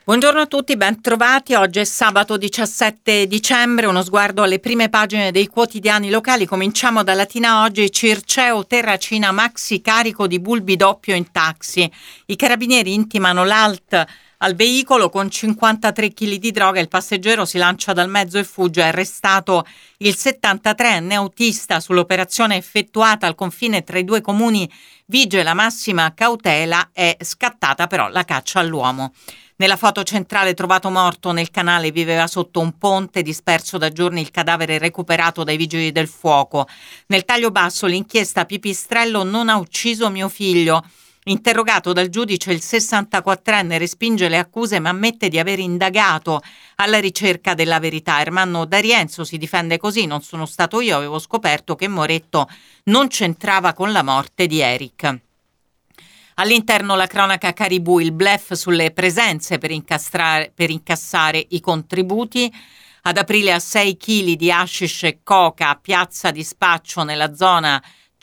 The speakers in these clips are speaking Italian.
Buongiorno a tutti, ben trovati. Oggi è sabato 17 dicembre, uno sguardo alle prime pagine dei quotidiani locali. Cominciamo da Latina Oggi. Circeo Terracina, maxi carico di bulbi doppio in taxi. I carabinieri intimano l'ALT al veicolo con 53 kg di droga. Il passeggero si lancia dal mezzo e fugge. È arrestato il 73enne autista. Sull'operazione effettuata al confine tra i due comuni vige la massima cautela. È scattata però la caccia all'uomo. Nella foto centrale trovato morto nel canale viveva sotto un ponte, disperso da giorni il cadavere recuperato dai vigili del fuoco. Nel taglio basso l'inchiesta Pipistrello non ha ucciso mio figlio. Interrogato dal giudice il 64enne respinge le accuse ma ammette di aver indagato alla ricerca della verità. Ermanno D'Arienzo si difende così: non sono stato io, avevo scoperto che Moretto non c'entrava con la morte di Eric. All'interno la cronaca Caribou, il bluff sulle presenze per incassare i contributi. Ad aprile a 6 kg di hashish e coca a piazza di spaccio nella zona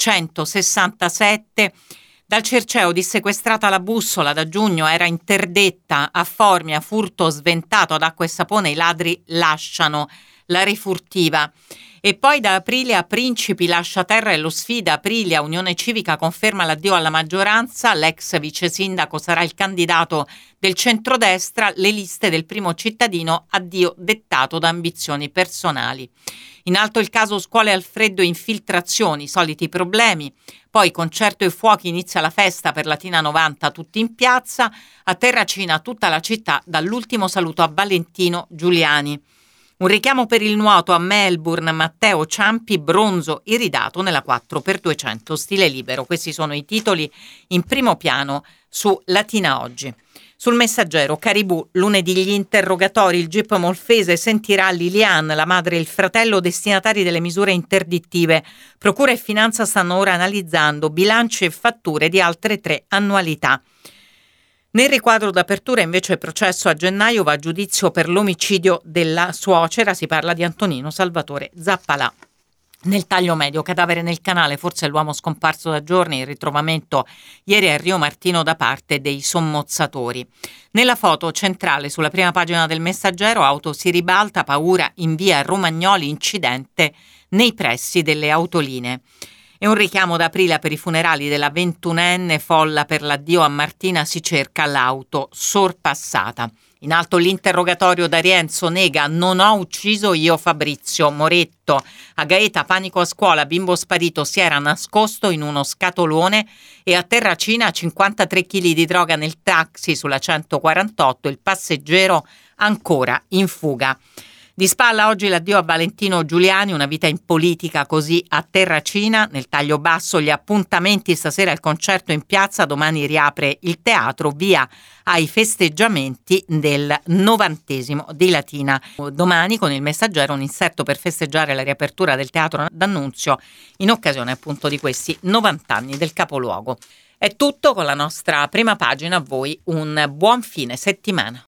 167. Dal Circeo dissequestrata la bussola, da giugno era interdetta a Formia, furto sventato ad acqua e sapone, i ladri lasciano la rifurtiva. E poi da aprile a Principi, lascia terra e lo sfida. Aprilia, Unione Civica conferma l'addio alla maggioranza, l'ex vice sindaco sarà il candidato del centrodestra, le liste del primo cittadino, addio dettato da ambizioni personali. In alto il caso scuole al freddo, infiltrazioni, soliti problemi. Poi concerto e fuochi, inizia la festa per Latina 90, tutti in piazza. A Terracina tutta la città, dall'ultimo saluto a Valentino Giuliani. Un richiamo per il nuoto a Melbourne, Matteo Ciampi, bronzo iridato nella 4x200 stile libero. Questi sono i titoli in primo piano su Latina Oggi. Sul Messaggero, Caribou, lunedì gli interrogatori, il GIP Molfese sentirà Lilian, la madre e il fratello destinatari delle misure interdittive. Procura e Finanza stanno ora analizzando bilanci e fatture di altre 3 annualità. Nel riquadro d'apertura invece processo a gennaio, va a giudizio per l'omicidio della suocera, si parla di Antonino Salvatore Zappalà. Nel taglio medio, cadavere nel canale, forse l'uomo scomparso da giorni, il ritrovamento ieri a Rio Martino da parte dei sommozzatori. Nella foto centrale sulla prima pagina del Messaggero, auto si ribalta, paura in via Romagnoli, incidente nei pressi delle autolinee. E un richiamo d'aprile per i funerali della 21enne, folla per l'addio a Martina, si cerca l'auto sorpassata. In alto l'interrogatorio, D'Arienzo nega: non ho ucciso io Fabrizio. Moretto, a Gaeta panico a scuola, bimbo sparito, si era nascosto in uno scatolone. E a Terracina 53 kg di droga nel taxi sulla 148, il passeggero ancora in fuga. Di spalla oggi l'addio a Valentino Giuliani, una vita in politica così a Terracina. Nel taglio basso gli appuntamenti: stasera il concerto in piazza, domani riapre il teatro, via ai festeggiamenti del 90° di Latina. Domani con il Messaggero un inserto per festeggiare la riapertura del teatro d'Annunzio in occasione appunto di questi 90 anni del capoluogo. È tutto con la nostra prima pagina, a voi un buon fine settimana.